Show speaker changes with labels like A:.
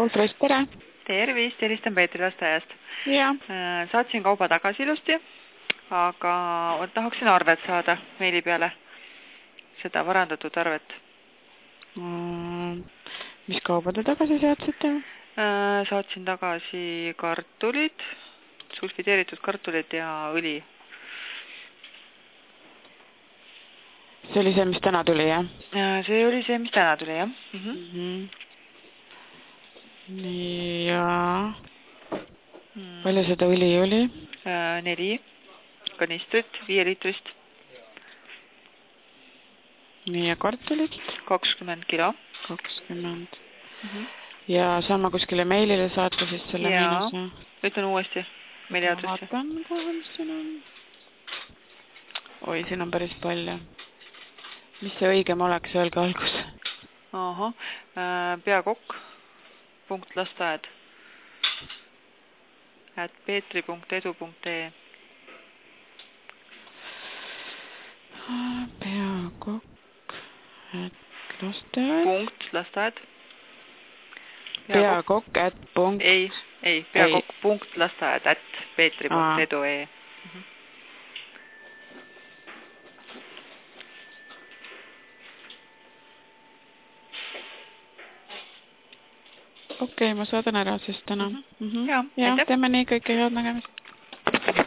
A: Olfreis, tere!
B: Tervist, helistan Peetri lasteaiast.
A: Ja.
B: Saatsin kauba tagasi ilusti, aga tahaksin arvet saada meili peale, seda varandatud arvet.
A: Mis kauba te tagasi saatsite?
B: Saatsin tagasi kartulid, sulfideeritud kartulid ja õli.
A: See oli see, mis täna tuli, jah?
B: See oli see, mis täna tuli, jah.
A: Ja palju seda õli oli?
B: 4 kanistrit, 5 liitrist.
A: Nii, ja kartulid?
B: 20 kilo.
A: 20. Ja saama kuskile meilile saata siis selle miinuse?
B: Ütlen uuesti meili aadressi.
A: Vaatan kohe, mis siin on. Oi, siin on päris palju. Mis see õigem oleks, öelge algus?
B: peakokk.lasteaed @petri.edu.ee
A: peakokk.lasteaed
B: peakokk.lasteaed @petri.edu.ee
A: Okei, ma saadan ära siis täna.
B: Ja,
A: teeme nii, kõike head nägemist.